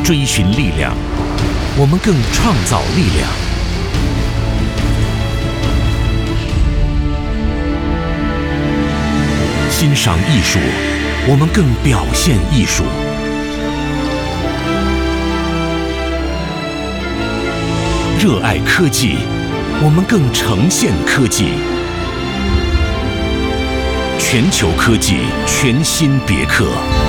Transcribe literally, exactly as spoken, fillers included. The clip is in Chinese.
追寻力量，我们更创造力量。欣赏艺术，我们更表现艺术。热爱科技，我们更呈现科技。全球科技全新别克。